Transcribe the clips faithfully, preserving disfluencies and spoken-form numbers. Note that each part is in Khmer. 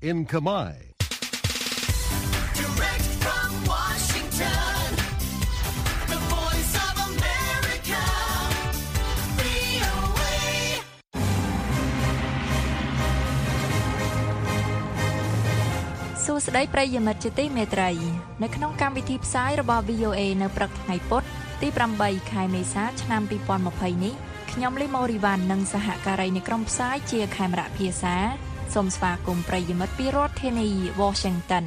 in Khmer. Direct from Washington, the voice of America, វី អូ เอ សួស្តីប្រិយមិត្តជាទីមេត្រីនៅក្នុងកម្មវិធីផ្សាយរបស់ វី អូ เอ នៅព្រឹកថ្ងៃពុធទីប្រាំបីខែមេសាឆ្នាំពីរពាន់ម្ភៃនេះខ្ញុំលីម៉ូរីវ៉ាន់និងសហការីនៃក្រុមផ្សាយជាខេមរៈភាសាសូមស្វាគមន៍ប្រិយមិត្តពីរដ្ឋធានី Washington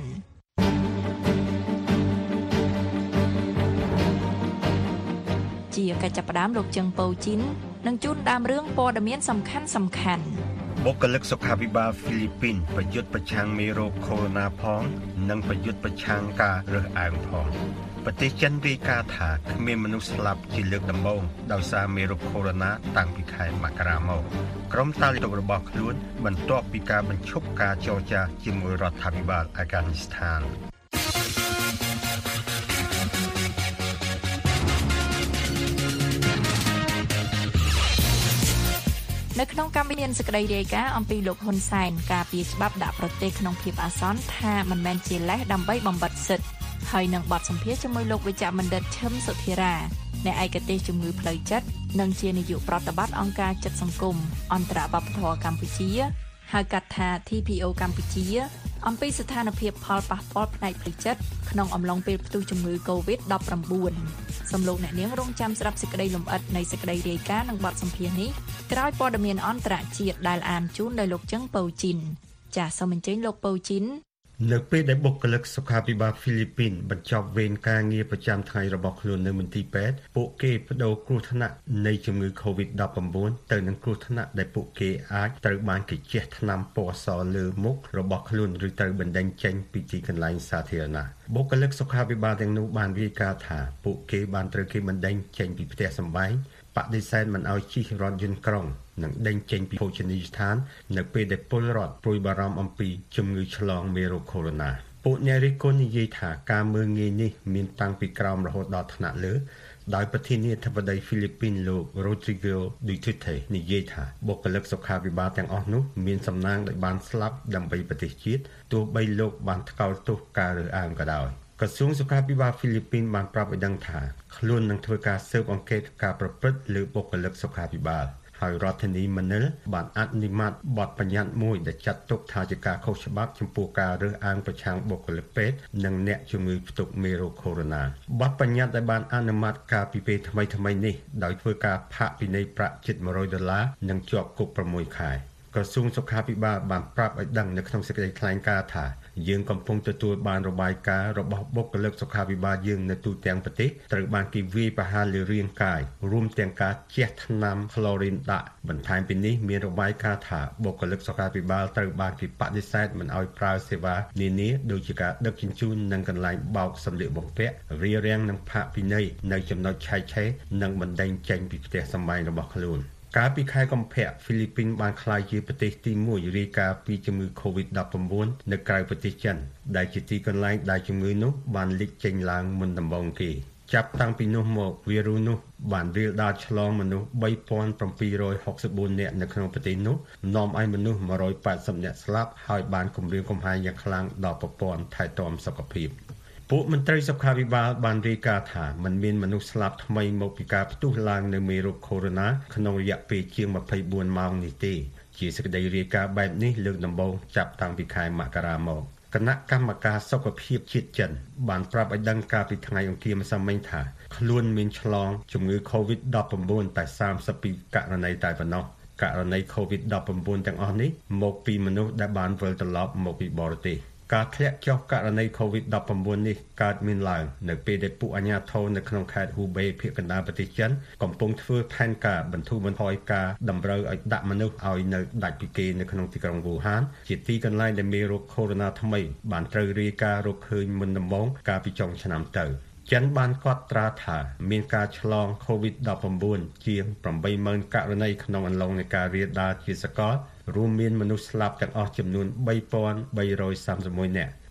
ជាកិច្ចចាប់ផ្ដើមលោកជឹងប៉ូជីននឹងជូនដើមរឿងព័ត៌មានសំខាន់សំខាន់បុគ្គលិកសុខាភិបាលហ្វីលីពីនប្រយុទ្ធប្រឆាំងមេរោគកូវីដ ផងនិងប្រយុទ្ធប្រឆាំងការរើសអើងផងប្រទេសចិនរាយការណ៍ថាគ្មានមនុស្សស្លាប់ជាលើកដំបូងដោយសារមេរោគកូវីដ តាំងពីខែមករាមកក្រុមតាលីបរបស់ខ្លួនបន្ទាប់ពីការបញ្ឈប់ការចរចាជាមួយរដ្ឋាភិបាលអាហ្គានីស្ថាននៅក្នុងកម្មវិធីសេចក្តីរាយការណ៍អំពីលោកហ៊ុនសែនការពារច្បាប់ដាក់ប្រទេសក្នុងភាពអាសន្នថាមិនមែនជាលេសដើម្បីបំបិទសិទ្ធិហើយនឹងបទសម្ភាសន៍ជាមួយលោកវិជ្ជបណ្ឌិតឈឹមសុធារាអ្នកឯកទេសជំងឺផ្លូវចិត្តនិងជានាយកប្រតិបត្តិអង្គការចិត្តសង្គមអន្តរវប្បធម៌កម្ពុជាហៅកាត់ថា ធី ភី អូ កម្ពុជាអំពីស្ថានភាពផលប៉ះពាល់ផ្នែកផ្លូវចិត្តក្នុងអំឡុងពេលផ្ទុះជំងឺ កូវីដ ដប់ប្រាំបួន សំលោកអ្នកនាងរងចាំស្ដាប់សេចក្តីលម្អិតនៃសេចក្តីរាយការណ៍និងបទសម្ភាសន៍នេះក្រោយព័ត៌មានអន្តរជាតិដែលអានជូនដោយលោកជឹងប៉ូជីនចាសសូមអញ្ជើញលោកប៉ូជីននៅពេលដែលបុគ្គលិកសុខាភិបាលហ្វីលីពីនបញ្ចប់វេនការងារប្រចាំថ្ងៃរបស់ខ្លួននៅមន្ទីរពេទ្យពួកគេបដូរគ្រោះថ្នាក់នៃជំងឺ កូវីដ ដប់ប្រាំបួន ទៅនឹងគ្រោះថ្នាក់ដែលពួកគេអាចត្រូវបានគេជះថ្នាំពណ៌សលើមុខរបស់ខ្លួនឬត្រូវបណ្តេញចេញពីទីកន្លែងសាធារណៈបុគ្គលិកសុខាភិបាលទាំងនោះបានរាយការណ៍ថាពួកគេបានត្រូវគេបណ្តេញចេញពីផ្ទះសម្បែងបដិសេធមិនឲ្យជិះរថយន្តក្រុងនិងដេញចេញពីភោជនីយដ្ឋាននៅពេលដែលពលរដ្ឋព្រួយបារម្ភអំពីជំងឺឆ្លងមេរោគកូវីដ ពួកអ្នករិះគន់និយាយថាការមើលងាយនេះមានតាំងពីក្រោមរហូតដល់ថ្នាក់លើដោយប្រធានាធិបតីហ្វីលីពីនលោក Rodrigo Duterte និយាយថាបុគ្គលិកសុខាភិបាលទាំងអស់នោះមានសំណាងដែលបានស្លាប់ដើម្បីប្រទេសជាតិទោះបីលោកបានថ្កោលទោសការរើសអើងក៏ដោយក្រសួងសុខាភិបាលហ្វីលីពីនបានប្រាប់ឲ្យដឹងថាខ្លួននឹងធ្វើការស៊ើបអង្កេតការប្រព្រឹត្តលើបុគ្គលិកសុខាភិបាលហើយរដ្ឋធានីម៉ានីលបានអនុម័តបទបញ្ញត្តិមួយដែលចាត់ទុកថាជាការខុសច្បាប់ចំពោះការរើសអើងប្រឆាំងបុគ្គលិកពេទ្យនិងអ្នកជំងឺផ្ទុកមេរោគកូវីដ បទបញ្ញត្តិដែលបានអនុម័តកាលពីពេលថ្មីៗនេះដោយធ្វើការផាកពិន័យប្រាក់ជិតមួយរយដុល្លារនិងជាប់គុកប្រាំមួយខែក្រសួងសុខាភិបាលបានប្រាប់ឲ្យដឹងនៅក្នុងសេចក្តីថ្លែងការណ៍ថាយើងកំពុងទទួលបានរបាយការណ៍របស់បុគ្គលិកសុខាភិបាលយើងនៅទូទាំងប្រទេសត្រូវបានគេវាយប្រហារលើរាងកាយរួមទាំងការជះថ្នាំក្លូរីនដាក់បន្ថែមពីនេះមានរបាយការណ៍ថាបុគ្គលិកសុខាភិបាលត្រូវបានគេបដិសេធមិនឲ្យប្រើសេវានានាដូចជាការដឹកជញ្ជូននិងកន្លែងបោកសម្លៀកបំពាក់រារាំងនិងផាកពិន័យនៅចំណុចឆែកឆេរនិងបណ្តេញចេញពីផ្ទះសម្បែងរបស់ខ្លួនកាលពីខែកុម្ភៈហ្វីលីពីនបានក្លាយជាប្រទេសទីមួយរាយការណ៍ពីជំងឺ កូវីដ ដប់ប្រាំបួន នៅក្រៅប្រទេសចិនដែលជាទីកន្លែងដែលជំងឺនោះបានលេចចេញឡើងមុនដំបូងគេចាប់តាំងពីនោះមកវីរុសនោះបានរាលដាលឆ្លងមនុស្ស បីពាន់ប្រាំពីររយហុកសិបបួន នាក់នៅក្នុងប្រទេសនោះនាំឲ្យមនុស្ស មួយរយប៉ែតសិប នាក់ស្លាប់ហើយបានគំរាមកំហែងយ៉ាងខ្លាំងដល់ប្រព័ន្ធថែទាំសុខភាពពួកមន្ត្រីសុខាភិបាលបានរាយការណ៍ថាมันមានមនុស្សស្លាប់ថ្មីមកពីការផ្ទុះឡើងនៃមេរោគកូវីដ ក្នុងរយៈពេលជាងម្ភៃបួនម៉ោងនេះទេជាសេចក្តីរាយការណ៍បែបនេះលើកដំបូងចាប់តាំងពីខែមករាមកគណៈកម្មការសុខភាពជាតិចិនបានប្រាប់ឲ្យដឹងកាលពីថ្ងៃអង្គារម្សិលមិញថាខ្លួនមានឆ្លងជំងឺ កូវីដ ដប់ប្រាំបួន តែសាមសិបពីរករណីតែប៉ុណ្ណោះករណី កូវីដ ដប់ប្រាំបួន ទាំងអស់នេះមកពីមនុស្សដែលបានវិលត្រឡប់មកពីបរទេសការធ្លាក់ចុះករណី កូវីដ ដប់ប្រាំបួន នេះកើតមានឡើងនៅពេលដែលពួកអាជ្ញាធរនៅក្នុងខេត្តហ៊ូបេភាគកណ្ដាលប្រទេសចិនកំពុងធ្វើផែនការបន្ធូរបន្ថយការតម្រូវឲ្យដាក់មនុស្សឲ្យនៅដាច់ពីគេនៅក្នុងទីក្រុងវូហានជាទីកន្លែងដែលមេរោគកូវីដ ថ្មីបានត្រូវរាយការណ៍រកឃើញមុនដំបូងកាលពីចុងឆ្នាំទៅចិនបានកត់ត្រាថាមានការឆ្លង កូវីដ ដប់ប្រាំបួន ជាង ប្រាំបីម៉ឺន ករណីក្នុងអំឡុងនៃការរាលដាលជាសកលរួមមានមនុស្សស្លាប់ទាំងអស់ចំនួន បីពាន់បីរយសាមសិបមួយ នាក់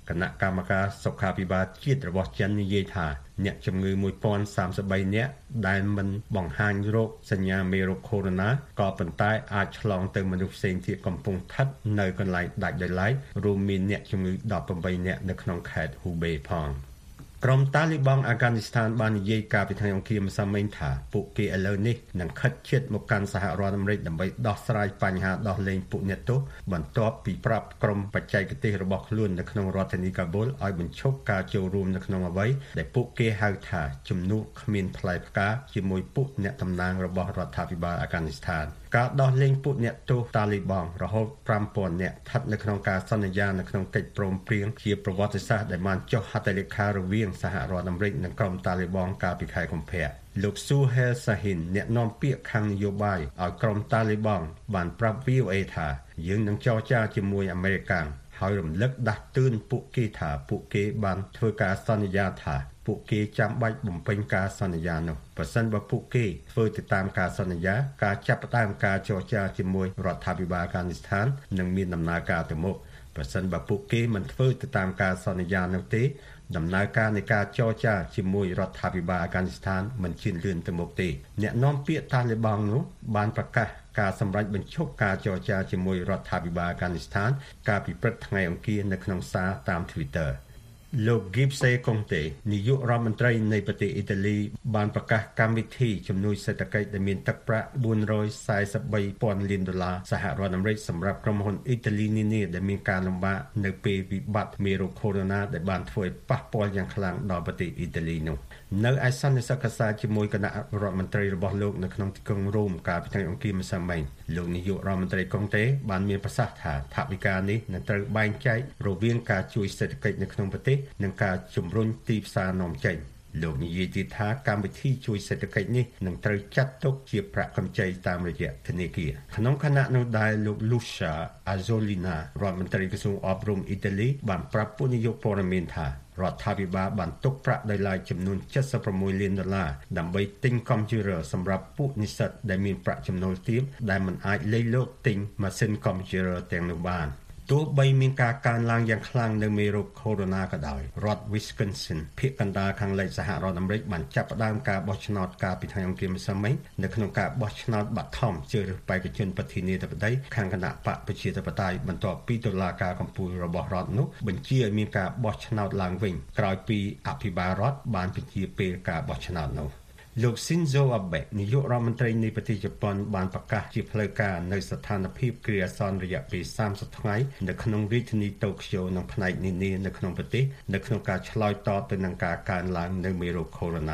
គណៈកម្មការសុខាភិបាលជាតិរបស់ចិននិយាយថាអ្នកជំងឺone thousand thirty-threeនាក់ដែលមិនបង្ហាញរោគសញ្ញាមេរោគកូវីដ ក៏ប៉ុន្តែអាចឆ្លងទៅមនុស្សផ្សេងទៀតកំពុងស្ថិតនៅកន្លែងដាច់ដោយឡែករួមមានអ្នកជំងឺeighteenនាក់នៅក្នុងខេត្ត Hubei ផងក្រុមតាលីបង់អាហ្គានីស្ថានបាននិយាយកាលពីថ្ងៃអង្គារម្សិលមិញថាពួកគេឥឡូវនេះនឹងខិតជិតមកកាន់សហរដ្ឋអាមេរិកដើម្បីដោះស្រាយបញ្ហាដោះលែងពួកអ្នកទោសបន្ទាប់ពីប្រាប់ក្រុមបច្ចេកទេសរបស់ខ្លួននៅក្នុងរដ្ឋធានីកាបូលឲ្យបញ្ឈប់ការចូលរួមនៅក្នុងអ្វីដែលពួកគេហៅថាជំនួបគ្មានផ្លែផ្កាជាមួយពួកអ្នកតំណាងរបស់រដ្ឋាភិបាលអាហ្គានីស្ថានការដោះលែងពួកអ្នកទោសតាលីបង់រហូតfive thousandនាក់ស្ថិតនៅក្នុងការសន្យានៅក្នុងកិច្ចព្រមព្រៀងជាប្រវត្តិសាស្ត្រដែលបានចុះហត្ថលេខារវាងសហរដ្ឋអាមេរិកនិងក្រុមតាលីបង់កាលពីខែកុម្ភៈលោក Suhail Shaheen អ្នកនាំពាក្យខាងនយោបាយឲ្យក្រុមតាលីបង់បានប្រាប់ V O A ថាយើងនឹងចរចាជាមួយអាមេរិកហើយរំលឹកដាស់តឿនពួកគេថាពួកគេបានធ្វើការសន្យាថាពួកគេចាំបាច់បំពេញការសន្យានោះប្រសិនបើពួកគេធ្វើទៅតាមការសន្យាការចាប់ផ្ដើមការចរចាជាមួយរដ្ឋាភិបាលអាហ្គានីស្ថាននឹងមានដំណើរការទៅមុខប្រសិនបើពួកគេមិនធ្វើទៅតាមការសន្យានោះទេដំណើរការនៃការចរចាជាមួយរដ្ឋាភិបាលអាហ្គានីស្ថានមិនជឿនលឿនទៅមុខទេអ្នកនាំពាក្យតាលីបង់នោះបានប្រកាសការសម្រេចបញ្ឈប់ការចរចាជាមួយរដ្ឋាភិបាលអាហ្គានីស្ថានកាលពីព្រឹកថ្ងៃអង្គារនៅក្នុងសារតាម Twitterលោក Giuseppe Conte នាយករដ្ឋមន្ត្រីនៃប្រទេសអ៊ីតាលីបានប្រកាសកម្មវិធីជំនួយសេដ្ឋកិច្ចដែលមានទឹកប្រាក់four hundred forty-three thousandលានដុល្លារសហរដ្ឋអាមេរិកសម្រាប់ក្រុមហ៊ុនអ៊ីតាលីនានាដែលមានការលំបាកនៅពេលវិបត្តិមេរោគកូវីដ ដែលបានធ្វើឲ្យប៉ះពាល់យ៉ាងខ្លាំងដល់ប្រទេសអ៊ីតាលីនោះនៅឯសន្និសីទកសាជាមួយគណៈរដ្ឋមន្ត្រីរបស់លោកនៅក្នុងទីក្រុងរ៉ូមកាលពីថ្ងៃអង្គារម្សិលមិញលោកនាយករដ្ឋមន្ត្រីកុងតេបានមានប្រសាសន៍ថាថវិកានេះនឹងត្រូវបែងចែករវាងការជួយសេដ្ឋកិច្ចនៅក្នុងប្រទេសនិងការជំរុញទីផ្សារនាំចេញលោកនិយាយទៀតថាកម្មវិធីជួយសេដ្ឋកិច្ចនេះនឹងត្រូវចាត់ទុកជាប្រាក់កម្ចីតាមរយៈធនាគារក្នុងខណៈនោះដែរលោក Lucia Azzolina រដ្ឋមន្ត្រីក្រសួងអប់រំអ៊ីតាលីបានប្រាប់ពួកនាយកព័ត៌មានថារដ្ឋាភិបាលបានទុកប្រាក់ដោយឡែកចំនួនseventy-sixលានដុល្លារដើម្បីទិញកុំព្យូទ័រសម្រាប់ពួកនិស្សិតដែលមានប្រាក់ចំណូលទាបដែលមិនអាចលៃលកទិញម៉ាស៊ីនកុំព្យូទ័រទាំងនោះបានទោះបីមានការកើនឡើងយ៉ាងខ្លាំងនៅមេរោគកូវីដ ក៏ដោយរដ្ឋ Wisconsin ភាគកណ្ដាលខាងលិចសហរដ្ឋអាមេរិកបានចាប់ផ្ដើមការបោះឆ្នោតកាលពីថ្ងៃអង្គារម្សិលមិញនៅក្នុងការបោះឆ្នោតបឋមជ្រើសរើសបេក្ខជនប្រធានាធិបតីខាងគណៈបកប្រជាធិបតេយ្យបន្ទាប់ពីតុលាការកំពូលរបស់រដ្ឋនោះបញ្ជាឲ្យមានការបោះឆ្នោតឡើងវិញក្រោយពីអភិបាលរដ្ឋបានបញ្ជាពេលការបោះឆ្នោតនោះលោក Shinzo Abe នាយករដ្ឋមន្ត្រីនៃប្រទេសជប៉ុនបានប្រកាសជាផ្លូវការនៅស្ថានភាពគ្រាអាសន្នរយៈពេលthirtyថ្ងៃនៅក្នុងរាជធានីតូក្យូនិងផ្នែកនានានៅក្នុងប្រទេសនៅក្នុងការឆ្លើយតបទៅនឹងការកើនឡើងនៃមេរោគកូវីដ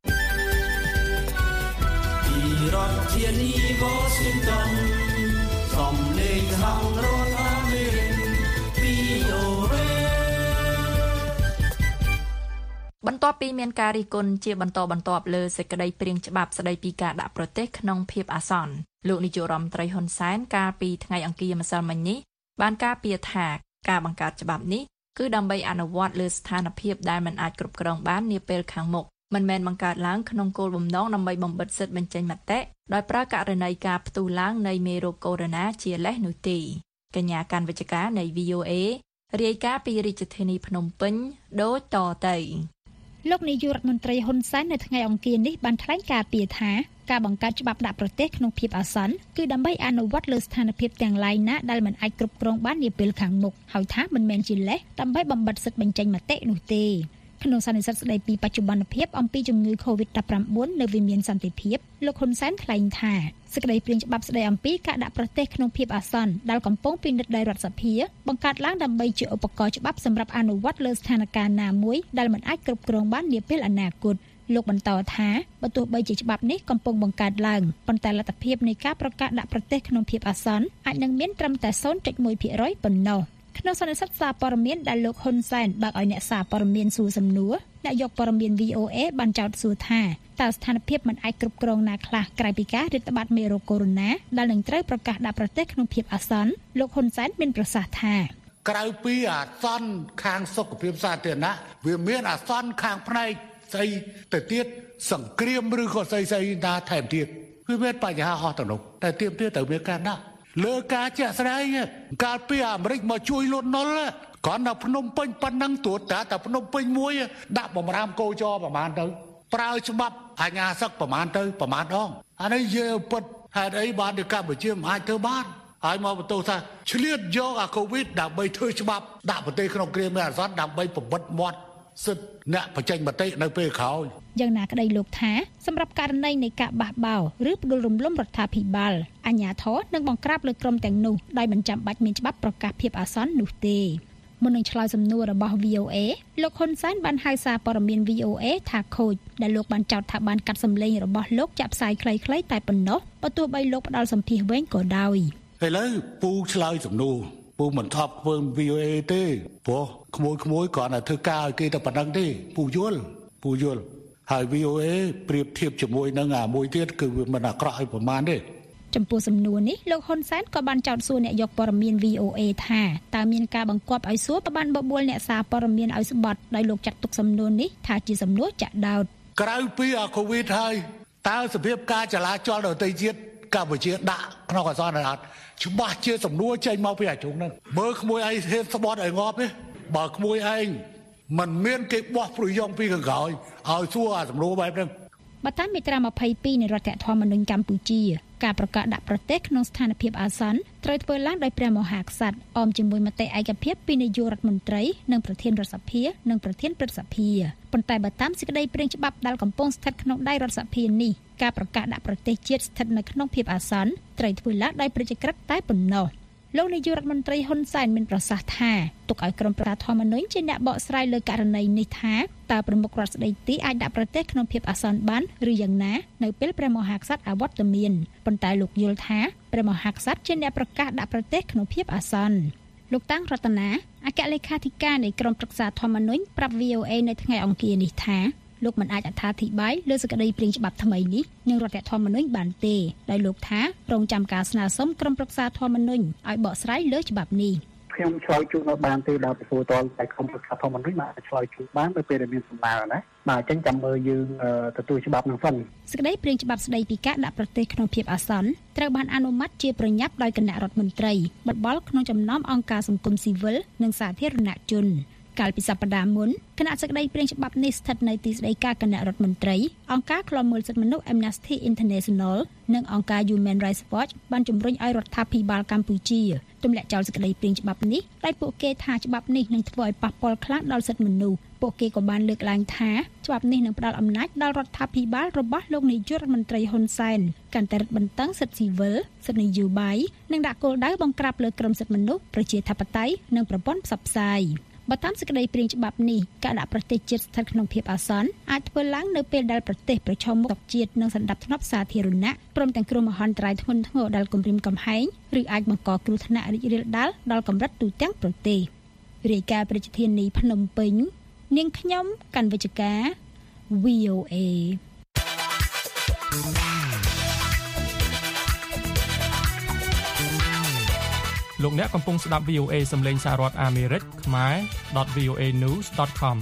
ពីរដ្ឋធានី Washington សំឡេងខាងរដ្ឋអាមេរិក V O A បន្ទាប់ពីមានការរិះគន់ជាបន្តបន្ទាប់លើសេចក្តីព្រាងច្បាប់ស្តីពីការដាក់ប្រទេសក្នុងភាពអាសន្នលោកនាយករដ្ឋមន្ត្រីហ៊ុនសែនកាលពីថ្ងៃអង្គារម្សិលមិញនេះបានការពារថាការបង្កើតច្បាប់នេះគឺដើម្បីអនុវត្តលើស្ថានភាពដែលមិនអាចគ្រប់គ្រងបាននាពេលខាងមុខមិនមែនបង្កើតឡើងក្នុងគោលបំណងដើម្បីបំបិទសិទ្ធិបញ្ចេញមតិដោយប្រើករណីការផ្ទុះឡើងនៃមេរោគកូវីដ ជាលេសនោះទេកញ្ញាកាន់វិជ្ជការនៃ V O A រាយការណ៍ពីរាជធានីភ្នំពេញដូចតទៅលោកនាយករដ្ឋមន្ត្រីហ៊ុនសែននៅថ្ងៃអង្គារនេះបានថ្លែងការពីថាការបង្កើតច្បាប់ដាក់ប្រទេសក្នុងភាពអាសន្នគឺដើម្បីអនុវត្តលើស្ថានភាពទាំងឡាយណាដែលមិនអាចគ្រប់គ្រងបាននាពេលខាងមុខហើយថាមិនមែនជាលេសដើម្បីបំបិទសិទ្ធិបញ្ចេញមតិនោះទេក្នុងសន្និសីទស្ដីពីបច្ចុប្បន្នភាពអំពីជំងឺ កូវីដ nineteen នៅវិមានសន្តិភាពលោកហ៊ុនសែនថ្លែងថាសេចក្តីព្រាងច្បាប់ស្ដីអំពីការដាក់ប្រទេសក្នុងភាពអាសន្នដែលកំពុងពិនិត្យដោយរដ្ឋសភាបង្កើតឡើងដើម្បីជាឧបករណ៍ច្បាប់សម្រាប់អនុវត្តលើស្ថានភាពណាមួយដែលមិនអាចគ្រប់គ្រងបាននាពេលអនាគតលោកបន្តថាបើទោះបីជាច្បាប់នេះកំពុងបង្កើតឡើងប៉ុន្តែលទ្ធភាពនៃការប្រកាសដាក់ប្រទេសក្នុងភាពអាសន្នអាចនឹងមានត្រឹមតែ zero point one percent ប៉ុណ្ណោះក្នុងសន្និសីទសារព័ត៌មានដែលលោកហ៊ុនសែនបើកឲ្យអ្នកសារព័ត៌មានសួរសំណួរអ្នកយកព័ត៌មាន V O A បានចោទសួរថាតើស្ថានភាពមិនអាចគ្រប់គ្រងណាខ្លះក្រៅពីការរាតត្បាតមេរោគកូវីដ ដែលនឹងត្រូវប្រកាសដាក់ប្រទេសក្នុងភាពអាសន្នលោកហ៊ុនសែនមានប្រសាសន៍ថាក្រៅពីអាសន្នខាងសុខភាពសាធារណៈវាមានអាសន្នខាងផ្នែកស្អីទៅទៀតសង្គ្រាមឬក៏ស្អីស្អីណាថែមទៀតវាមានបញ្ហាអស់ទៅនោះតែទៀតទៀតត្រូវមានការដាក់លើការជាក់ស្ដែងកាលពីអាមេរិកមកជួយលុតណុលគ្រាន់តែភ្នំពេញប៉ុណ្ណឹងត្រួតតាតែភ្នំពេញមួយដាក់បំរាមកោចប្រហែលទៅប្រើច្បាប់អាជ្ញាសឹកប្រហែលទៅប្រហែលដងអានេះយើពិតហេតុអីបានទៅកម្ពុជាមិនអាចធ្វើបានហើយមកបន្ទោសថាឆ្លៀតយកអាកូវីដដើម្បីធ្វើច្បាប់ដាក់ប្រទេសក្នុងគ្រាមានអាសន្នដើម្បីបំបិទមាត់សិទ្ធិអ្នកបញ្ចេញមតិនៅពេលក្រោយយ៉ាងណាក្តីលោកថាសម្រាប់ករណីនៃការបះបោរឬផ្ដួលរំលំរដ្ឋាភិបាលអាជ្ញាធរនឹងបង្ក្រាបលើក្រុមទាំងនោះដោយមិនចាំបាច់មានច្បាប់ប្រកាសភាពអាសន្ននោះទេមុននឹងឆ្លើយសំណួររបស់ វី អូ เอ លោកហ៊ុនសែនបានហៅសារព័ត៌មាន វី អូ เอ ថាខូចដែលលោកបានចោទថាបានកាត់សម្លេងរបស់លោកចាក់ផ្សាយខ្លីៗតែប៉ុណ្ណោះបើទោះបីលោកផ្ដាល់សម្ភាសន៍វែងក៏ដោយឥឡូវពូឆ្លើយសំណួរពូមិនថប់ធ្វើ វី អូ เอ ទេព្រោះក្មួយក្មួយគ្រាន់តែធ្វើការឲ្យគេតែប៉ុណ្្នឹងទេពូយល់ពូយល់ហើយ វី អូ เอ ប្រៀបធៀបជាមួយនឹងអាមួយទៀតគឺវាមិនអាក្រក់ឲ្យប្រមាណទេចំពោះសំណួរនេះលោកហ៊ុនសែនក៏បានចោទសួរអ្នកយកព័ត៌មាន វី អូ เอ ថាតើមានការបង្គាប់ឲ្យសួរក៏បានបបួលអ្នកសារព័ត៌មានឲ្យស្បត់ដោយលោកចាត់ទុកសំណួរនេះថាជាសំណួរចាក់ដោតក្រៅពីអាកូវីដហើយតើសភាពការចលាចលដទៃជាតិកម្ពុជាដាក់ក្នុងអសន្នរដ្ឋច្បាស់ជាសំណួរចេញមកពីអាជ្រុងហ្នឹងមើលក្មួយឯងហ៊ានស្បត់ឲ្យងាប់ទេបើក្មួយឯងមិនមានគេបោះប្រយោងពីខាងក្រោយឲ្យសួរអាសំណួរបែបហ្នឹងបើតាមមាត្រាម្ភៃពីរនៃរដ្ឋធម្មនុញ្ញកម្ពុជាការប្រកាសដាក់ប្រទេសក្នុងស្ថានភាពអាសន្នត្រូវធ្វើឡើងដោយព្រះមហាក្សត្រអមជាមួយមតិឯកភាពពីនាយករដ្ឋមន្ត្រីនិងប្រធានរដ្ឋសភានិងប្រធានព្រឹទ្ធសភាប៉ុន្តែបើតាមសេចក្តីព្រាងច្បាប់ដែលកំពុងស្ថិតក្នុងដៃរដ្ឋសភានេះការប្រកាសដាក់ប្រទេសជាតិស្ថិតនៅក្នុងភាពអាសន្នត្រូវធ្វើឡើងដោយប្រជាក្រិតតែប៉ុណ្ណោះលោកនាយករដ្ឋមន្ត្រីហ៊ុនសែនមានប្រសាសន៍ថាទុកឲ្យក្រុមប្រកាសធម្មនុញ្ញជាអ្នកបកស្រាយលើករណីនេះថាតើប្រមុខរដ្ឋស្ដីទីអាចដាក់ប្រទេសក្នុងភាពអាសន្នបានឬយ៉ាងណានៅពេលព្រះមហាក្សត្រអវត្តមានប៉ុន្តែលោកយល់ថាព្រះមហាក្សត្រជាអ្នកប្រកាសដាក់ប្រទេសក្នុងភាពអាសន្នលោកតាំងរតនាអគ្គលេខាធិការនៃក្រុមប្រឹក្សាធម្មនុញ្ញប្រាប់ វី អូ เอ នៅថ្ងៃអង្គារនេះថាលោកមិនអាចអត្ថាធិប្បាយលើសេចក្តីព្រាងច្បាប់ថ្មីនេះនឹងរដ្ឋធម្មនុញ្ញបានទេដោយលោកថារងចាំការស្នើសុំក្រុមប្រឹក្សាធម្មនុញ្ញឲ្យបកស្រាយលើច្បាប់នេះខ្ញុំឆ្លើយជូននៅបានទេដល់ទទួលតតែក្រុមប្រឹក្សាធម្មនុញ្ញមកឆ្លើយជូនបាននៅពេលដែលមានសំណើណាបាទអញ្ចឹងចាំមើលយើងទទួលច្បាប់នឹងសិនសេចក្តីព្រាងច្បាប់ស្តីពីការដាក់ប្រទេសក្នុងភាពអាសន្នត្រូវបានអនុម័តជាប្រញាប់ដោយគណៈរដ្ឋមន្ត្រីបបល់ក្នុងចំណោមអង្គការសង្គមស៊ីវិលនិងសាធារណជនកាលពីសប្តាហ៍មុនគណៈសេចក្តីព្រាងច្បាប់នេះស្ថិតនៅទីស្តីការគណៈរដ្ឋមន្ត្រីអង្គការឃ្លាំមើលសិទ្ធិមនុស្ស Amnesty International និងអង្គការ Human Rights Watch បានជំរុញឲ្យរដ្ឋាភិបាលកម្ពុជាទម្លាក់ចោលសេចក្តីព្រាងច្បាប់នេះដោយពួកគេថាច្បាប់នេះនឹងធ្វើឲ្យប៉ះពាល់ខ្លាំងដល់សិទ្ធិមនុស្សពួកគេក៏បានលើកឡើងថាច្បាប់នេះនឹងផ្ដល់អំណាចដល់រដ្ឋាភិបាលរបស់លោកនាយករដ្ឋមន្ត្រីហ៊ុនសែនកាន់តែរឹតបន្តឹងសិទ្ធិស៊ីវិលសិទ្ធិនយោបាយនិងដាក់គោលដៅបង្ក្រាបលើក្រមសិទ្ធិមនុស្សប្រជាធិបតេយ្យនិងប្រព័ន្ធផ្សព្វផ្សាយបើតាមសេចក្តីព្រាងច្បាប់នេះការដាក់ប្រទេសជាតិស្ថិតក្នុងភាពអាសន្នអាចធ្វើឡើងនៅពេលដែលប្រទេសប្រឈមមុខกับជាតិនិងសន្តិភាពសាធារណៈព្រមទាំងគ្រោះមហន្តរាយធ្ងន់ធ្ងរដល់គម្រាមកំហែងឬអាចបង្កគ្រោះថ្នាក់រីករាលដាលដល់កម្រិតទូទាំងប្រទេសរាយការណ៍ប្រជាធានីភ្នំពេញនាងខ្ញុំកណ្ឌវិជ្ជការ វី អូ เอលោកអ្នកកំពុងស្ដាប់ វី អូ เอ សំឡេងសហរដ្ឋអាមេរិកខ្មែរ .វី អូ เอ news ដត com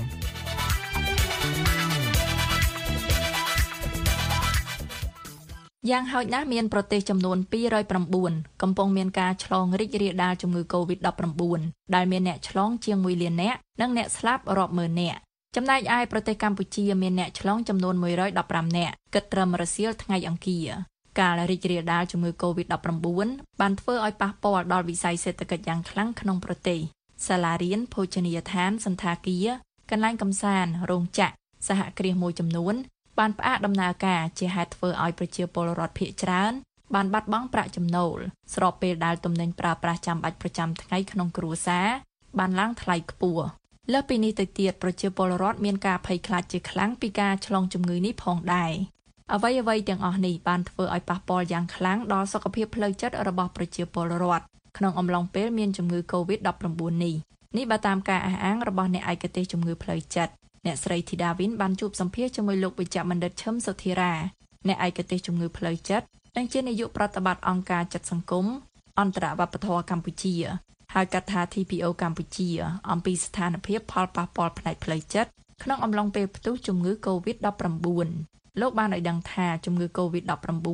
យ៉ាងហោចណាស់មានប្រទេសចំនួនពីររយប្រាំបួនកំពុងមានការឆ្លងរីករាលដាលជំងឺ កូវីដ ដប់ប្រាំបួន ដែលមានអ្នកឆ្លងជាងមួយលាននាក់និងអ្នកស្លាប់រាប់ម៉ឺននាក់ចំណែកឯប្រទេសកម្ពុជាមានអ្នកឆ្លងចំនួនមួយរយដប់ប្រាំនាក់គិតត្រឹមរសៀលថ្ងៃអង្គារការរីករាលដាលជំងឺ កូវីដ ដប់ប្រាំបួន បានធ្វើឲ្យប៉ះពាល់ដល់វិស័យសេដ្ឋកិច្ចយ៉ាងខ្លាំងក្នុងប្រទេសសាលារៀនភោជនីយដ្ឋានសន្តាគារកន្លែងកម្សាន្តរោងចក្រសហគ្រាសមួយចំនួនបានផ្អាកដំណើរការជាហេតុធ្វើឲ្យប្រជាពលរដ្ឋភាគច្រើនបានបាត់បង់ប្រាក់ចំណូលស្របពេលដែលទំនិញប្រើប្រាស់ចាំបាច់ប្រចាំថ្ងៃក្នុងគ្រួសារបានឡើងថ្លៃខ្ពស់លើសពីនេះទៅទៀតប្រជាពលរដ្ឋមានការភ័យខ្លាចជាខ្លាំងពីការឆ្លងជំងឺនេះផងដែរអ្វីអ្វីទាំងអស់នេះបានធ្វើឲ្យប៉ះពាល់យ៉ាងខ្លាំងដល់សុខភាពផ្លូវចិត្តរបស់ប្រជាពលរដ្ឋក្នុងអំឡុងពេលមានជំងឺ កូវីដ ដប់ប្រាំបួន នេះនេះបើតាមការអះអាងរបស់អ្នកឯកទេសជំងឺផ្លូវចិត្តអ្នកស្រីធីតាវីនបានជួបសម្ភាសជាមួយលោកវិជ្ជបណ្ឌិតឈឹមសុធិរាអ្នកឯកទេសជំងឺផ្លូវចិត្តនិងជានាយកប្រតិបត្តិអង្គការចិត្តសង្គមអន្តរវប្បធម៌កម្ពុជាហៅកាត់ថា ធី พี អូ កម្ពុជាអំពីស្ថានភាពផលប៉ះពាល់ផ្នែកផ្លូវចិត្តក្នុងអំឡុងពេលផ្ទុះជំងឺ កូវីដ ដប់ប្រាំបួន លោកបានឲ្យដឹងថាជំងឺ កូវីដ ដប់ប្រាំបួន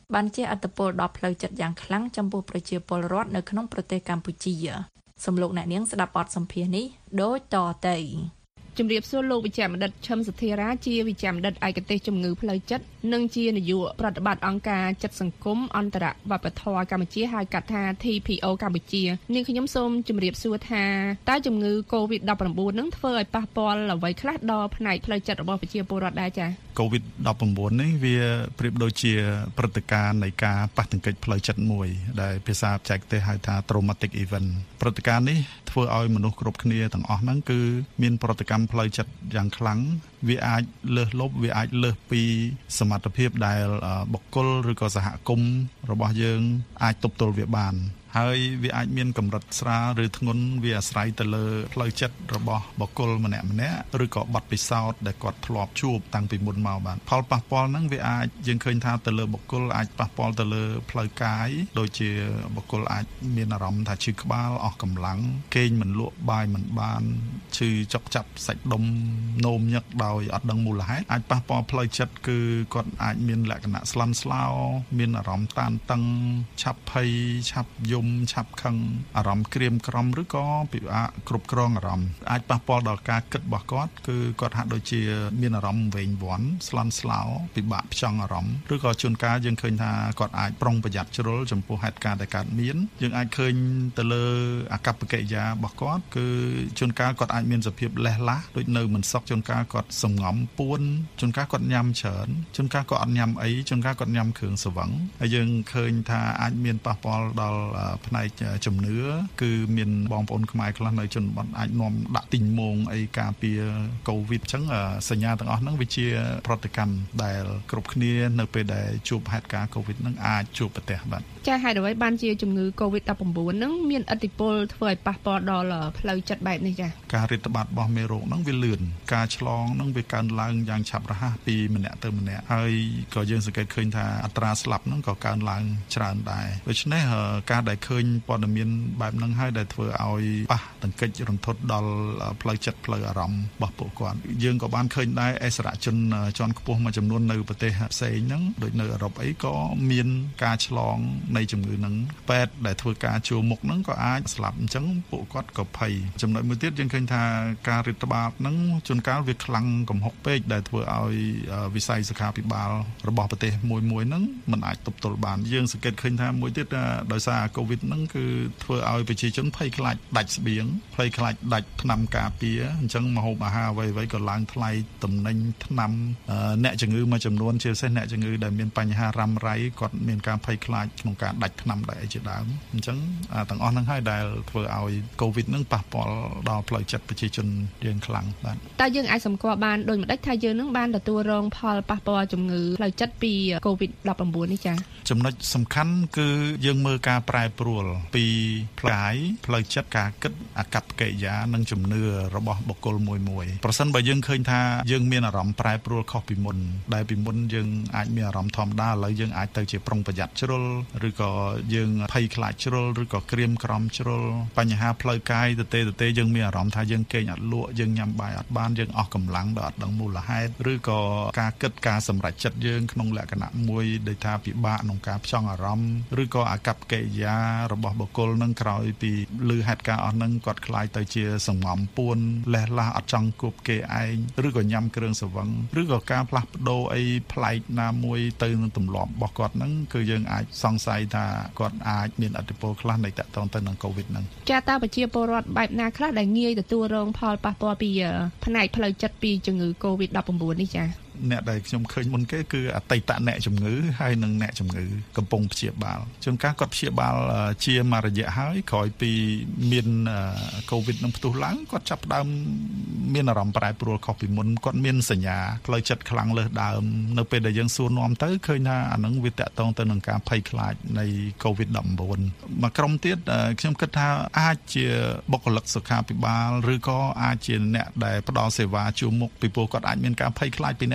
បានជាអត្តពលដល់ផ្លូវចិត្តយ៉ាងខ្លាំងចំពោះប្រជាពលរដ្ឋនៅក្នុងប្រទេសកម្ពុជាសំលោកអ្នកនាងស្ដាប់បទសម្ភាសន៍នេះដូចតទៅជំរាបសួរលោកវិជ្ជបណ្ឌិតឈឹមសធារាជាវិជ្ជបណ្ឌិតឯកទេសជំងឺផ្លូវចិត្តនិងជានាយកប្រតិបត្តិអង្គការចិត្តសង្គមអន្តរវប្បធម៌កម្ពុជាហៅកាត់ថា ធី ភី អូ កម្ពុជានាងខ្ញុំសូមជម្រាបសួរថាតើជំងឺ កូវីដ ដប់ប្រាំបួន នឹងធ្វើឲ្យប៉ះពាល់អ្វីខ្លះដល់ផ្នែកផ្លូវចិត្តរបស់ប្រជាពលរដ្ឋដែរចា៎កូវីដ ដប់ប្រាំបួន នេះវាប្រៀបដូចជាព្រឹត្តិការណ៍នៃការប៉ះទង្គិចផ្លូវចិត្តមួយដែលភាសាបច្ចេកទេសហៅថា traumatic event ព្រឹត្តិការណ៍នេះធ្វើឲ្យមនុស្សគ្រប់គ្នាទាំងអស់ហ្នឹងគឺមានប្រតិកម្មផ្លូវចិត្តយ៉ាងខ្លាំងវាអាចលើសលប់វាអាចលើសពីសមត្ថភាពដែលបុគ្គលឬក៏សហគមន៍របស់យើងអាចទប់ទល់វាបានហើយវាអាចមានកម្រិតស្រាលឬធ្ងន់វាអាស្រ័យទៅលើផ្លូវចិត្តរបស់បុគ្គលម្នាក់ម្នាក់ឬក៏បទពិសោធន៍ដែលគាត់ធ្លាប់ជួបតាំងពីមុនមកបាទផលប៉ះពាល់ហ្នឹងវាអាចយើងឃើញថាទៅលើបុគ្គលអាចប៉ះពាល់ទៅលើផ្លូវកាយដូចជាបុគ្គលអាចមានអារម្មណ៍ថាឈឺក្បាលអស់កម្លាំងគេងមិនលក់បាយមិនបានឈឺចុកចាប់សាច់ដុំនោមញឹកដោយអត់ដឹងមូលហេតុអាចប៉ះពាល់ផ្លូវចិត្តគឺគាត់អាចមានលក្ខណៈស្លន់ស្លោមានអារម្មណ៍តានតឹងឆាប់ភ័យឆាប់យំឆាប់ខឹងអារម្មណ៍ក្រៀមក្រំឬក៏ពិបាកគ្រប់គ្រងអារម្មណ៍អាចប៉ះពាល់ដល់ការគិតរបស់គាត់គឺគាត់ហាក់ដូចជាមានអារម្មណ៍វែងវាន់ស្លន់ស្លោពិបាកផ្ចង់អារម្មណ៍ឬក៏ជួនកាលយើងឃើញថាគាត់អាចប្រុងប្រយ័ត្នជ្រុលចំពោះហេតុការណ៍ដែលកើតមានយើងអាចឃើញទៅលើអាកប្បកិរិយារបស់គាត់គឺជួនកាលគាត់អាចមានសភាពលេះឡាស់ដូចនៅមិនសុខជួនកាលគាត់សំងំពួនជួនកាលគាត់ញ៉ាំច្រើនជួនកាលគាត់អត់ញ៉ាំអីជួនកាលគាត់ញ៉ាំគ្រឿងស្រវឹងហើយយើងឃើញថាអាចមានប៉ះពាល់ដល់ផ្នែកជំនឿគឺមានបងប្អូនខ្មែរខ្លះនៅជនបទអាចនាំដាក់ទីងមងអីការពារកូវីដអញ្ចឹងសញ្ញាទាំងអស់ហ្នឹងវាជាប្រតិកម្មដែលគ្រប់គ្នានៅពេលដែលជួបហេតុការណ៍កូវីដហ្នឹងអាចជួបប្រទះបាទចាហេតុអ្វីបានជាជំងឺ កូវីដ ដប់ប្រាំបួន ហ្នឹងមានឥទ្ធិពលធ្វើឲ្យប៉ះពាល់ដល់ផ្លូវចិត្តបែបនេះចាការរាតត្បាតរបស់មេរោគហ្នឹងវាលឿនការឆ្លងហ្នឹងវាកើនឡើងយ៉ាងឆាប់រហ័សពីម្នាក់ទៅម្នាក់ហើយក៏យើងសង្កេតឃើញថាអត្រាស្លាប់ហ្នឹងក៏កើនឡើងច្រើនដែរដូច្នេះការដែលឃើញព័ត៌មានបែបហ្នឹងហើយដែលធ្វើឲ្យប៉ះទង្គិចរន្ធត់ដល់ផ្លូវចិត្តផ្លូវអារម្មណ៍របស់ពួកគាត់យើងក៏បានឃើញដែរអិសរាជជនជាន់ខ្ពស់មួយចំនួននៅប្រទេសផ្សេងហ្នឹងដូចនៅអឺរ៉ុបអីក៏មានការឆ្លងនៃជំងឺហ្នឹងពេទ្យដែលធ្វើការជួរមុខហ្នឹងក៏អាចស្លាប់អញ្ចឹងពួកគាត់ក៏ភ័យចំណុចមួយទៀតយើងឃើញថាការរាតត្បាតហ្នឹងជួនកាលវាខ្លាំងកំហុកពេកដែលធ្វើឲ្យវិស័យសុខាភិបាលរបស់ប្រទេសមួយមួយហ្នឹងមិនអាចទប់ទល់បានយើងសង្កេតឃើញថាមួយទៀតដោយសារកូវីដហ្នឹងគឺធ្វើឲ្យប្រជាជនភ័យខ្លាចដាច់ស្បៀងភ័យខ្លាចដាច់ថ្នាំការពារអញ្ចឹងម្ហូបអាហារអ្វីៗក៏ឡើងថ្លៃទំនិញថ្នាំអ្នកជំងឺមួយចំនួនជាពិសេសអ្នកជំងឺដែលមានបញ្ហារ៉ាំរ៉ៃគាត់មានការភ័យខ្លាចក្នុងការដាច់ថ្នាំដែរជាដើមអញ្ចឹងទាំងអស់ហ្នឹងហើយដែលធ្វើឲ្យកូវីដហ្នឹងប៉ះពាល់ដល់ផ្លូវចិត្តប្រជាជនយើងខ្លាំងបាទតើយើងអាចសម្គាល់បានដូចម្តេចថាយើងនឹងបានទទួលរងផលប៉ះពាល់ជំងឺផ្លូវចិត្តពីកូវីដ ដប់ប្រាំបួន នេះចា៎ចំណុចសំខាន់គឺយើងមើលការប្រែប្រួលពីផ្លូវកាយផ្លូវចិត្តការគិតអាកប្បកិរិយានិងជំនឿរបស់បុគ្គលមួយមួយប្រសិនបើយើងឃើញថាយើងមានអារម្មណ៍ប្រែប្រួលខុសពីមុនដែលពីមុនយើងអាចមានអារម្មណ៍ធម្មតាឥឡូវយើងអាចទៅជាប្រុងប្រយ័ត្នជ្រុលឬក៏យើងភ័យខ្លាចជ្រុលឬក៏ក្រៀមក្រំជ្រុលបញ្ហាផ្លូវកាយទៅទេទៅទេយើងមានអារម្មណ៍ថាយើងគេងអត់លក់យើងញ៉ាំបាយអត់បានយើងអស់កម្លាំងដោយអត់ដឹងមូលហេតុឬក៏ការគិតការសម្រេចចិត្តយើងក្នុងលក្ខណៈមួយដែលថាពិបាកក្នុងការផ្ចង់អារម្មណ៍ឬក៏អាកប្បកិរិយារបស់បុគ្គលនឹងក្រោយពីឮហេតុការណ៍អស់ហ្នឹងគាត់ខ្លាយទៅជាសង្ងំពួនលេះឡាស់អត់ចង់គប់គេឯងឬក៏ញ៉ាំគ្រឿងស្រវឹងឬក៏ការផ្លាស់ប្ដូរអីប្លែកណាមួយទៅនឹងទម្លាប់របស់គាត់ហ្នឹងគឺយើងអាចសង្ស័យថាគាត់អាចមានឥទ្ធិពលខ្លះនៃតកតងទៅនឹងកូវីដហ្នឹងចាតើប្រជាពលរដ្ឋបែបណាខ្លះដែលងាយទទួលរងផលប៉ះពាល់ពីផ្នែកផ្លូវចិត្តពីជំងឺ កូវីដ ដប់ប្រាំបួន នេះចាអ្នកដែលខ្ញុំឃើញមុនគេគឺអតីតអ្នកជំងឺហើយនិងអ្នកជំងឺកំពុងព្យាបាលជួនកាលគាត់ព្យាបាលជាមួយរយៈហើយក្រោយពីមានកូវីដនឹងផ្ទុះឡើងគាត់ចាប់ផ្ដើមមានអារម្មណ៍ប្រែប្រួលខុសពីមុនគាត់មានសញ្ញាផ្លូវចិត្តខ្លាំងលើសដើមនៅពេលដែលយើងសួរនាំទៅឃើញថាអានឹងវាតកតងទៅនឹងការភ័យខ្លាចនៃកូវីដ ដប់ប្រាំបួន មួយក្រុមទៀតខ្ញុំគិតថាអាចជាបុគ្គលិកសុខាភិបាលឬក៏អាចជាអ្នកដែលផ្ដល់សេវាជួរមុខពីព្រោះគាត់អាចមានការភ័យខ្លាចពីអ្នក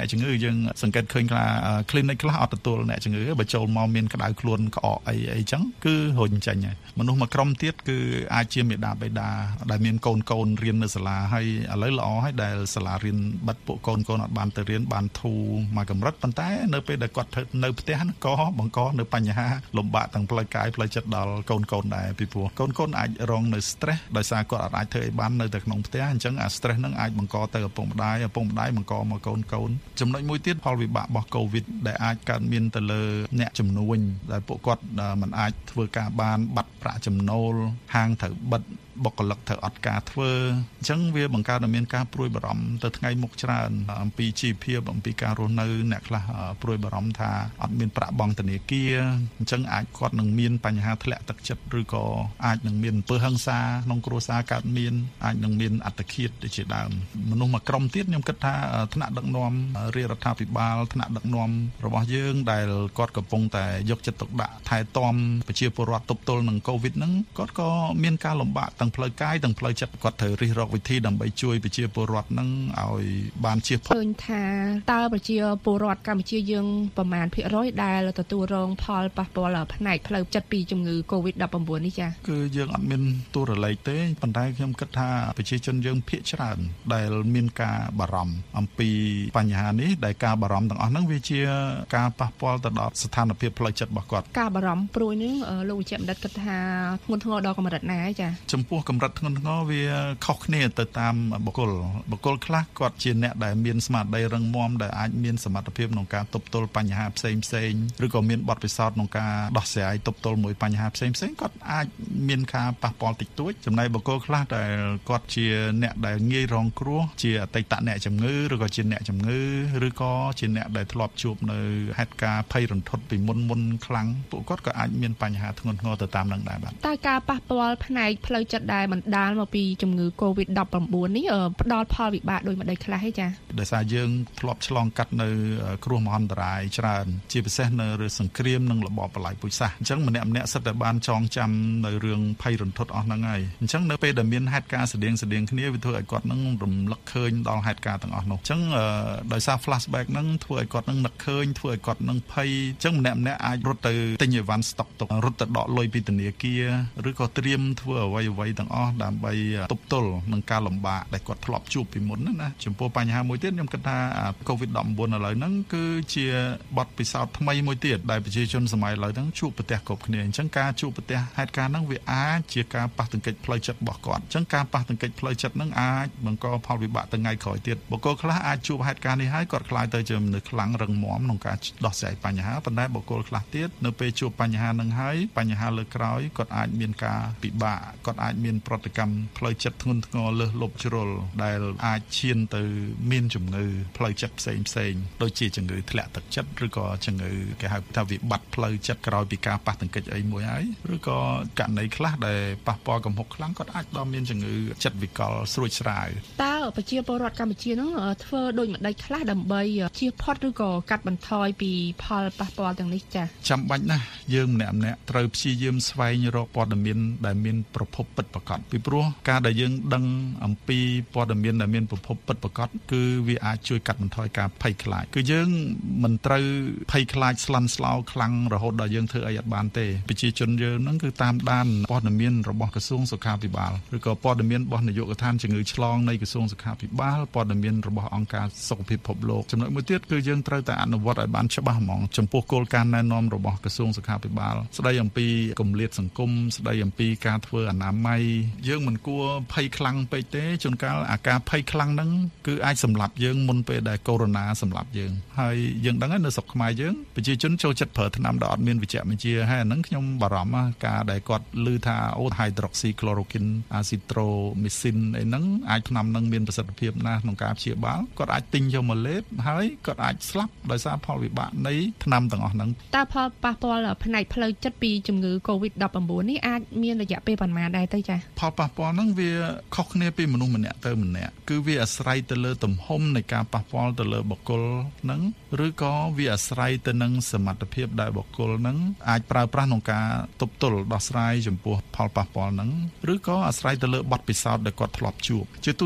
ជំងឺយើងសង្កេតឃើញខ្លះ clinic ខ្លះអត់ទទួលអ្នកជំងឺបើចូលមកមានក្តៅខ្លួនក្អកអីអីចឹងគឺរុញចេញហើយមនុស្សមួយក្រុមទៀតគឺអាចជាមេដាបេដាដែលមានកូនកូនរៀននៅសាលាហើយឥឡូវល្អហើយដែលសាលារៀនបិទពួកកូនកូនអត់បានទៅរៀនបានធូរមកកម្រិតប៉ុន្តែនៅពេលដែលគាត់នៅផ្ទះក៏បង្កនៅបញ្ហាលំបាកទាំងផ្លូវកាយផ្លូវចិត្តដល់កូនកូនដែរពីព្រោះកូនកូនអាចរងនៅ stress ដោយសារគាត់អាចធ្វើអីបាននៅតែក្នុងផ្ទះអញ្ចឹងអា stress ហ្នឹងអាចបង្កទៅឪពុកម្ដាយឪពុកម្ដាយបង្កមកកូនកូនចំណុចមួយទៀតផលវិបាករបស់ COVID ដែលអាចកើតមានទៅលើអ្នកជំនួញដែលពួកគាត់មិនអាចធ្វើការបានបាត់ប្រាក់ចំណូលហាងត្រូវបិទបុគ្គលិកត្រូវអត់ការធ្វើអញ្ចឹងវាបង្កើតឲ្យមានការព្រួយបារម្ភទៅថ្ងៃមុខច្រើនអំពីជីវភាពអំពីការរស់នៅអ្នកខ្លះព្រួយបារម្ភថាអត់មានប្រាក់បង់ធនាគារអញ្ចឹងអាចគាត់នឹងមានបញ្ហាធ្លាក់ទឹកចិត្តឬក៏អាចនឹងមានអំពើហិង្សាក្នុងគ្រួសារកើតមានអាចនឹងមានអត្តឃាតដូចជាដើមមនុស្សមួយក្រុមទៀតខ្ញុំគិតថាថ្នាក់ដឹកនាំរាជរដ្ឋាភិបាលថ្នាក់ដឹកនាំរបស់យើងដែលគាត់កំពុងតែយកចិត្តទុកដាក់ថែទាំប្រជាពលរដ្ឋទប់ទល់នឹង COVID ហ្នឹងគាត់ក៏មានការលំបាកទាំងផ្លូវកាយទាំងផ្លូវចិត្តគាត់ត្រូវរិះរកវិធីដើម្បីជួយប្រជាពលរដ្ឋនឹងឲ្យបានជៀសផុតឃើញថាតើប្រជាពលរដ្ឋកម្ពុជាយើងប្រមាណភាគរយដែលទទួលរងផលប៉ះពាល់ផ្នែកផ្លូវចិត្តពីជំងឺ COVID ដប់ប្រាំបួន នេះចា៎គឺយើងអត់មានទូរលេខទេប៉ុន្តែខ្ញុំគិតថាប្រជាជនយើងភាគច្រើនដែលមានការបារម្ភអំពីបញ្ហានេះដែលការបារម្ភទាំងអស់ហ្នឹងវាជាការប៉ះពាល់ទៅដល់ស្ថានភាពផ្លូវចិត្តរបស់គាត់ការបារម្ភព្រួយនេះលោកវិជ្ជបណ្ឌិតគិតថាធ្ងន់ធ្ងរដល់កម្រិតណាចា៎ចំពោះកម្រិតធ្ងន់ធ្ងរវាខុសគ្នាទៅតាមបុគ្គលបុគ្គលខ្លះគាត់ជាអ្នកដែលមានស្មារតីរឹងមាំដែលអាចមានសមត្ថភាពក្នុងការទប់ទល់បញ្ហាផ្សេងផ្សេងឬក៏មានបទពិសោធន៍ក្នុងការដោះស្រាយទប់ទល់មួយបញ្ហាផ្សេងផ្សេងគាត់អាចមានការប៉ះពាល់តិចតួចចំណែកបុគ្គលខ្លះដែលគាត់ជាអ្នកដែលងាយរងគ្រោះជាអតីតអ្នកជំងឺឬក៏ជាអ្នកជំងឺឬក៏ជាអ្នកដែលធ្លាប់ជួបនៅហេតុការណ៍ភ័យរន្ធត់ពីមុនមុនខ្លាំងពួកគាត់ក៏អាចមានបញ្ហាធ្ងន់ធ្ងរទៅតាមនឹងដែរបាទតើការប៉ះពាល់ផ្នែកផ្លូវចិត្តដែលបណ្ដាលមកពីជំងឺ COVID ដប់ប្រាំបួន នេះផ្ដល់ផលវិបាកដោយម្ដេចខ្លះទេចា៎ដោយសារយើងធ្លាប់ឆ្លងកាត់នៅគ្រោះមហន្តរាយច្រើនជាពិសេសនៅរឿងសង្គ្រាមនិងរបបបល្ល័យពូជសាសន៍អញ្ចឹងម្នាក់ម្នាក់សិតតែបានចងចាំនៅរឿងភ័យរន្ធត់អស់ហ្នឹងហើយអញ្ចឹងនៅពេលដែលមានហេតុការណ៍ស្តៀងស្តៀងគ្នាវាធ្វើឲ្យគាត់នឹងរំលឹកឃើញដល់ហេតុការណ៍ទាំងអស់នោះអញ្ចឹងដោយសារ flashback ហ្នឹងធ្វើឲ្យគាត់នឹងនឹកឃើញធ្វើឲ្យគាត់នឹងភ័យអញ្ចឹងម្នាក់ម្នាក់អាចរត់ទៅទិញអីវ៉ាន់ស្តុកទុករត់ទៅដកលុយពីធនាគារឬក៏ត្រៀមធ្វើអ្វីអ្វីទាំងអស់ដើម្បីទប់ទល់នឹងការលំបាកដែលគាត់ធ្លាប់ជួបពីមុនណាចំពោះបញ្ហាមួយទៀតខ្ញុំគិតថា COVID ដប់ប្រាំបួន ឥឡូវហ្នឹងគឺជាបទពិសោធន៍ថ្មីមួយទៀតដែលប្រជាជនសម័យឥឡូវហ្នឹងជួបប្រទះគ្រប់គ្នាអញ្ចឹងការជួបប្រទះហេតុការណ៍ហ្នឹងវាអាចជាការប៉ះទង្គិចផ្លូវចិត្តរបស់គាត់អញ្ចឹងការប៉ះទង្គិចផ្លូវចិត្តហ្នឹងអាចបង្កផលវិបាកទៅថ្ងៃក្រោយទៀតបុគ្គលខ្លះអាចជួបហេតុការណ៍នេះហើយគាត់ខ្លាចទៅជាមនុស្សខ្លាំងរឹងមាំក្នុងការដោះស្រាយបញ្ហាប៉ុន្តែបុគ្គលខ្លះទៀតនៅពេលជួបបញ្ហាហ្នឹងហើយបញ្ហាលើក្រោយគាត់អាចមានការពិបាកគាត់អាចមានប្រតិកម្មផ្លូវចិត្តធ្ងន់ធ្ងរលើសលប់ជ្រុលដែលអាចឈានទៅមានជំងឺផ្លូវចិត្តផ្សេងផ្សេងដូចជាជំងឺធ្លាក់ទឹកចិត្តឬក៏ជំងឺគេហៅថាវិបត្តិផ្លូវចិត្តក្រោយពីការប៉ះទង្គិចអីមួយហើយឬក៏ករណីខ្លះដែលប៉ះពាល់កំហុកខ្លាំងគាត់អាចដល់មានជំងឺចិត្តវិកលស្រួចស្រាវតើប្រជាពលរដ្ឋកម្ពុជានឹងធ្វើដូចម្ដេចខ្លះដើម្បីជៀសផុតឬក៏កាត់បន្ថយពីផលប៉ះពាល់ទាំងនេះចា៎ចាំបាច់ណាស់យើងម្នាក់ម្នាក់ត្រូវព្យាយាមស្វែងរកព័ត៌មានដែលមានប្រភពពិតប្រាកដពីព្រោះការដែលយើងដឹងអំពីព័ត៌មានដែលមានប្រភពពិតប្រាកដគឺវាអាចជួយកាត់បន្ថយការភ័យខ្លាចគឺយើងមិនត្រូវភ័យខ្លាចស្លន់ស្លោខ្លាំងរហូតដល់យើងធ្វើអីអត់បានទេប្រជាជនយើងហ្នឹងគឺតាមដានព័ត៌មានរបស់ក្រសួងសុខាភិបាលឬក៏ព័ត៌មានរបស់នាយកដ្ឋានជំងឺឆ្លងនៃក្រសួងសុខាភិបាលព័ត៌មានរបស់អង្គការសុខភាពពិភពលោកចំណុចមួយទៀតគឺយើងត្រូវតែអនុវត្តឲ្យបានច្បាស់ហ្មងចំពោះគោលការណ៍ណែនាំរបស់ក្រសួងសុខាភិបាលស្ដីអំពីគម្លាតសង្គមស្ដីអំពីការធ្វើអនាម័យយើងមិនគួរភ័យខ្លាំងពេកទេជួនកាលអាការភ័យខ្លាំងហ្នឹងគឺអាចសម្លាប់យើងមុនពេលដែលកូវីដ សម្លាប់យើងហើយយើងដឹងហើយនៅស្រុកខ្មែរយើងប្រជាជនចូលចិត្តប្រើថ្នាំដែលអត់មានវិជ្ជបញ្ជាហើយអាហ្នឹងខ្ញុំបារម្ភណាការដែលគាត់ឮថាអូ hydroxychloroquine azithromycin អីហ្នឹងអាចថ្នាំហ្នឹងមានប្រសិទ្ធភាពណាស់ក្នុងការព្យាបាលគាត់អាចទិញយកមកលេបហើយគាត់អាចស្លាប់ដោយសារផលវិបាកនៃថ្នាំទាំងអស់ហ្នឹងតើផលប៉ះពាល់ផ្នែកផ្លូវចិត្តពីជំងឺ COVID ដប់ប្រាំបួន នេះអាចមានរយៈពេលប៉ុន្មានដែរទៅចា៎ផលប៉ះពាល់ហ្នឹងវាខុសគ្នាពីមនុស្សម្នាក់ទៅម្នាក់គឺវាអាស្រ័យទៅលើទំហំនៃការប៉ះពាល់ទៅលើបុគ្គលហ្នឹងឬក៏វាអាស្រ័យទៅនឹងសមត្ថភាពដែលបុគ្គលហ្នឹងអាចប្រើប្រាស់ក្នុងការទប់ទល់ដោះស្រាយចំពោះផលប៉ះពាល់ហ្នឹងឬក៏អាស្រ័យទៅលើបទពិសោធន៍ដែលគាត់ធ្លាប់ជួបជាទូទៅ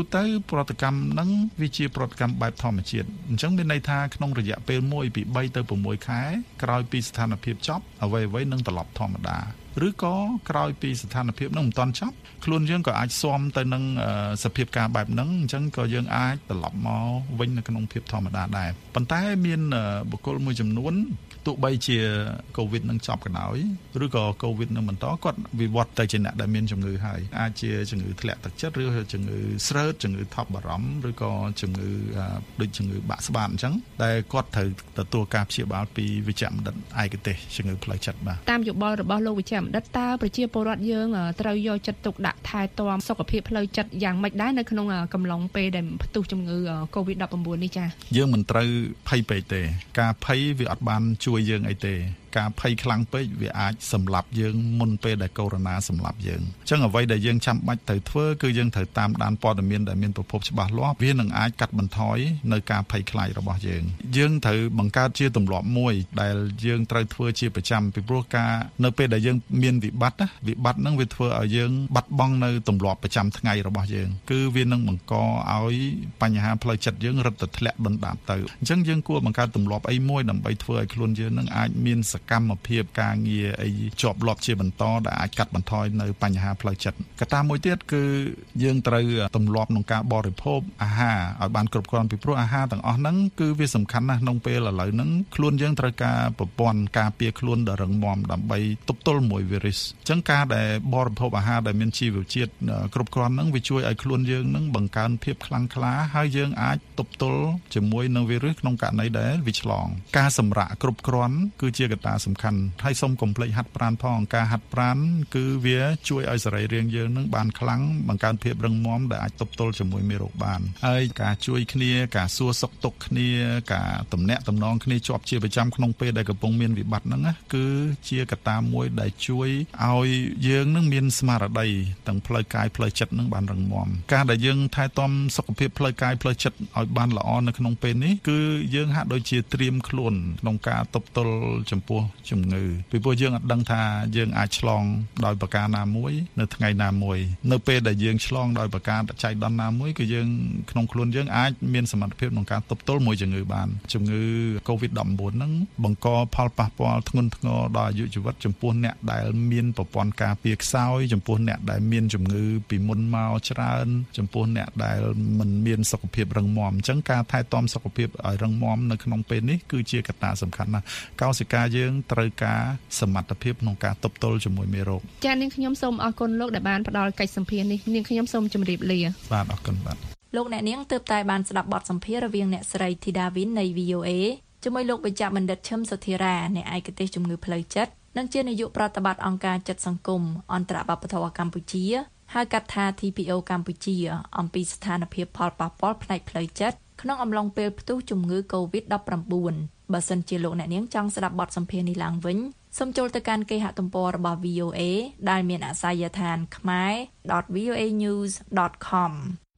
ប្រតិកម្មហ្នឹងវាជាប្រតិកម្មបែបធម្មជាតិអញ្ចឹងមានន័យថាក្នុងរយៈពេលមួយពីបីទៅ៦ខែក្រោយពីស្ថានភាពចប់អ្វីៗនឹងត្រឡប់ធម្មតាឬក៏ក្រោយពីស្ថានភាពនឹងមិនទាន់ចប់ខ្លួនយើងក៏អាចស៊ាំទៅនឹងសភាពការបែបហ្នឹងអញ្ចឹងក៏យើងអាចត្រឡប់មកវិញនៅក្នុងភាពធម្មតាដែរប៉ុន្តែមានបុគ្គលមួយចំនួនទោះបីជា COVID នឹងចប់ក៏ដោយឬក៏ COVID នឹងបន្តគាត់វិវត្តទៅជាអ្នកដែលមានជំងឺហើយអាចជាជំងឺធ្លាក់ទឹកចិត្តឬជំងឺស្រឺតជំងឺថប់បារម្ភឬក៏ជំងឺដូចជំងឺបាក់ស្បាតអញ្ចឹងដែលគាត់ត្រូវទទួលការព្យាបាលពីវិជ្ជបណ្ឌិតឯកទេសជំងឺផ្លូវចិត្តបាទតាមយោបល់របស់លោកវិជ្ជបណ្ឌិតតើប្រជាពលរដ្ឋយើងត្រូវយកចិត្តទុកដាក់ថែទាំសុខភាពផ្លូវចិត្តយ៉ាងម៉េចដែរនៅក្នុងកំឡុងពេលដែលផ្ទុះជំងឺ COVID ដប់ប្រាំបួន នេះចា៎យើងមិនត្រូវភ័យពេកទេការភ័យវាអត់បានជួយយើងអីទេការភ័យខ្លាំងពេកវាអាចសម្លាប់យើងមុនពេលដែលកូវីដ សម្លាប់យើងអញ្ចឹងអ្វីដែលយើងចាំបាច់ត្រូវធ្វើគឺយើងត្រូវតាមដានព័ត៌មានដែលមានប្រភពច្បាស់លាស់វានឹងអាចកាត់បន្ថយនៅការភ័យខ្លាចរបស់យើងយើងត្រូវបង្កើតជាទម្លាប់មួយដែលយើងត្រូវធ្វើជាប្រចាំពីព្រោះការនៅពេលដែលយើងមានវិបត្តិវិបត្តិហ្នឹងវាធ្វើឲ្យយើងបាត់បង់នៅទម្លាប់ប្រចាំថ្ងៃរបស់យើងគឺវានឹងបង្កឲ្យបញ្ហាផ្លូវចិត្តយើងរឹតតែធ្លាក់ដុនដាបទៅអញ្ចឹងយើងគួរបង្កើតទម្លាប់អីមួយដើម្បីធ្វើឲ្យខ្លួនយើងនឹងអាចមានសកម្មភាពការងារអីជាប់លាប់ជាបន្តដែលអាចកាត់បន្ថយនៅបញ្ហាផ្លូវចិត្តកត្តាមួយទៀតគឺយើងត្រូវទម្លាប់ក្នុងការបរិភោគអាហារឲ្យបានគ្រប់គ្រាន់ពីព្រោះអាហារទាំងអស់ហ្នឹងគឺវាសំខាន់ណាស់ក្នុងពេលឥឡូវហ្នឹងខ្លួនយើងត្រូវការប្រព័ន្ធការពារខ្លួនដ៏រឹងមាំដើម្បីទប់ទល់មួយវីរុសអញ្ចឹងការដែលបរិភោគអាហារដែលមានជីវជាតិគ្រប់គ្រាន់ហ្នឹងវាជួយឲ្យខ្លួនយើងហ្នឹងបង្កើនភាពខ្លាំងក្លាហើយយើងអាចទប់ទល់ជាមួយនឹងវីរុសក្នុងករណីដែលវាឆ្លងការសម្រាកគ្រប់គ្រាន់គឺជាកត្តាសំខាន់ហើយសូមកុំភ្លេចហាត់ប្រាណផងការហាត់ប្រាណគឺវាជួយឲ្យសរីរាង្គយើងនឹងបានខ្លាំងបង្កើនភាពរឹងមាំដែលអាចទប់ទល់ជាមួយមេរោគបានហើយការជួយគ្នាការសួរសុខទុក្ខគ្នាការទំនាក់ទំនងគ្នាជាប់ជាប្រចាំក្នុងពេលដែលកំពុងមានវិបត្តិហ្នឹងណាគឺជាកត្តាមួយដែលជួយឲ្យយើងនឹងមានស្មារតីទាំងផ្លូវកាយផ្លូវចិត្តនឹងបានរឹងមាំការដែលយើងថែទាំសុខភាពផ្លូវកាយផ្លូវចិត្តឲ្យបានល្អនៅក្នុងពេលនេះគឺយើងហាក់ដូចជាត្រៀមខ្លួនក្នុងការទប់ទល់ចំពោះជំងឺពីព្រោះយើងអត់ដឹងថាយើងអាចឆ្លងដោយប្រការណាមួយនៅថ្ងៃណាមួយនៅពេលដែលយើងឆ្លងដោយប្រការចៃដន្យណាមួយគឺយើងក្នុងខ្លួនយើងអាចមានសមត្ថភាពក្នុងការទប់ទល់មួយជំងឺបានជំងឺ COVID ដប់ប្រាំបួន ហ្នឹងបង្កផលប៉ះពាល់ធ្ងន់ធ្ងរដល់អាយុជីវិតចំពោះអ្នកដែលមានប្រព័ន្ធការពារខ្សោយចំពោះអ្នកដែលមានជំងឺពីមុនមកច្រើនចំពោះអ្នកដែលមិនមានសុខភាពរឹងមាំអញ្ចឹងការថែទាំសុខភាពឲ្យរឹងមាំនៅក្នុងពេលនេះគឺជាកត្តាសំខាន់ណាស់កោសិកាយើងត្រូវការសមត្ថភាពក្នុងការទប់ទល់ជាមួយមេរោគចា៎នាងខ្ញុំសូមអរគុណលោកដែលបានផ្ដល់កិច្ចសម្ភារនេះនាងខ្ញុំសូមជម្រាបលាបាទអរគុណបាទលោកអ្នកនាងទើបតែបានស្ដាប់បទសម្ភាររវាងអ្នកស្រីធីដាវីននៃ វី អូ អេ ជាមួយលោកវេជ្ជបណ្ឌិតឈឹមសុធារាអ្នកឯកទេសជំងឺផ្លូវចិត្តនិងជានាយកប្រតិបត្តិអង្គការចិត្តសង្គមអន្តរវប្បធម៌កម្ពុជាហៅកាត់ថា ធី ភី អូ កម្ពុជាអំពីស្ថានភាពផលប៉ះពាល់ផ្នែកផ្លូវចិត្តក្នុងអំឡុងពេលផ្ទុះជំងឺ COVID ដប់ប្រាំបួន បើសិនជាលោកអ្នកនាងចង់ស្ដាប់បទសម្ភាសន៍នេះឡើងវិញសូមចូលទៅកាន់គេហទំព័ររបស់ វី អូ អេ ដែលមានអាសយដ្ឋាន ខមែរ ដត វី អូ អេ ញូស ដត ខម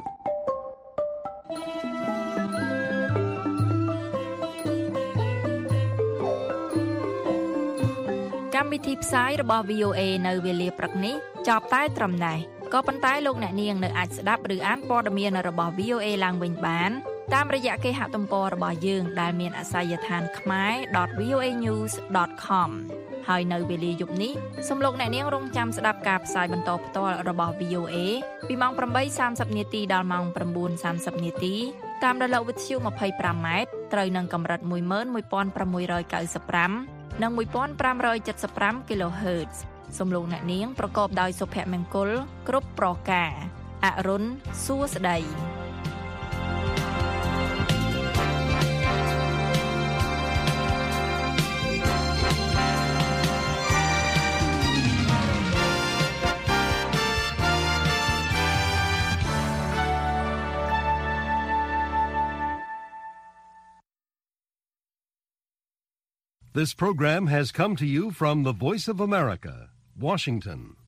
កម្មវិធីផ្សាយរបស់ វី អូ អេ នៅវេលាព្រឹកនេះចប់តែត្រឹមនេះក៏ប៉ុន្តែលោកអ្នកនាងនៅអាចស្ដាប់ឬអានព័ត៌មានរបស់ វី អូ អេ ឡើងវិញបានតាមរយៈគេហទំព័ររបស់យើងដែលមានអាសយដ្ឋាន ខមែរ ដត វី អូ អេ ញូស ដត ខម ហើយនៅវេលាយប់នេះសូមលោកអ្នកនាងរងចាំស្ដាប់ការផ្សាយបន្តផ្ទាល់របស់ វី អូ អេ ពីម៉ោង ប្រាំបីសាមសិប នាទីដល់ម៉ោង ប្រាំបួនសាមសិប នាទីតាមរលកវិទ្យុ ម្ភៃប្រាំ ម៉ែត្រត្រូវនឹងកម្រិត មួយម៉ឺនមួយពាន់ប្រាំមួយរយកៅសិបប្រាំ និង មួយពាន់ប្រាំរយចិតសិបប្រាំ គីឡូហឺតซ์សូមលោកអ្នកនាងប្រកបដោយសុភមង្គលគ្រប់ប្រការអរុនសួស្តី This program has come to you from the Voice of America, Washington.